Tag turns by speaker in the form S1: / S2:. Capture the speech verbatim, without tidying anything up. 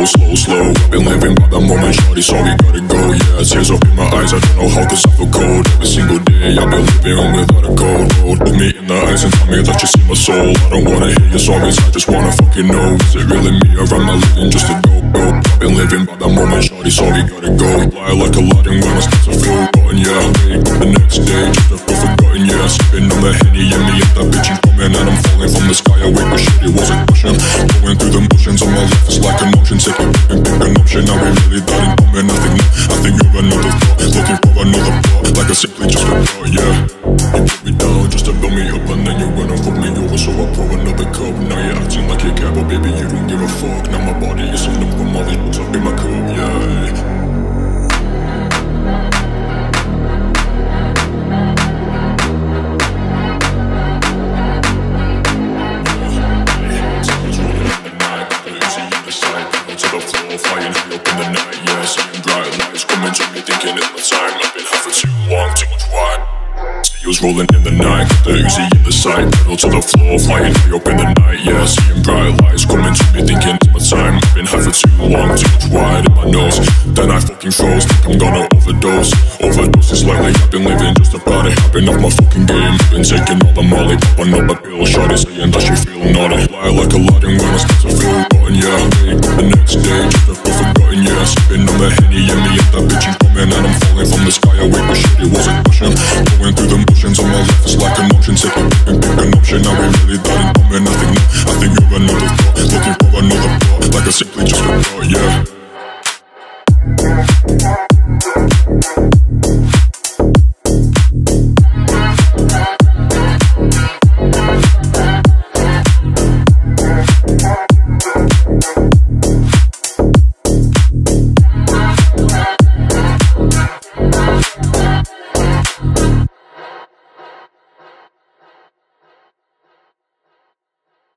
S1: go slow, slow. I've been living by the moment, shorty, so we gotta go. Yeah, tears up in my eyes, I don't know how, cause I feel cold. Every single day, I've been living on without a code. Look me in the eyes and tell me that you see my soul. I don't wanna hear your stories, I just wanna fucking know. Is it really me or am I living just to go, go? I've been living by the moment, shorty, so we gotta go. Lie like a lot and when I start to feel rotten, yeah. Wake up the next day, just to feel forgotten, yeah. Sipping on the Henny and me and that bitch ain't coming. And I'm falling from the sky, I wake, but shit, it wasn't pushing. Going through the motions on my life, it's like an ocean. Take it and pick an option, now we really got in common. I think, I think you're another thought, looking for another plot. Like I simply just forgot, yeah. You put me down just to build me up, and then you went and fucked me over, so I pour another cup. Now you're acting like you care, but baby, you don't give a fuck. Now my body is on them from all these books up in my cup, yeah. Flying high up in the night, yeah. Seeing bright lights coming to me, thinking it's my time. I've been high for too long, too much wine. Seals rolling in the night, got the Uzi in the sight. Pedal to the floor, flying high up in the night, yeah. Seeing bright lights coming to me, thinking it's my time. I've been high for too long, too much wine in my nose. Then I fucking froze, think I'm gonna overdose. Overdoses lately, I've been living just a party. I've been off my fucking game, been taking all the molly, popping up a pill. Shawty saying that she feel naughty. Lie like a lot and when I start to feel rotten, yeah. Wake up the next day, just to feel forgotten, yeah. Sipping on the Henny and me and that bitch ain't coming. And I'm falling from the sky, I wake, but shit, it wasn't pushing. Going through the motions on my life, it's like an ocean. Take it and pick an option, now we really got in common. I think, I think you're another thought, looking for another plot. Like I simply just forgot, yeah.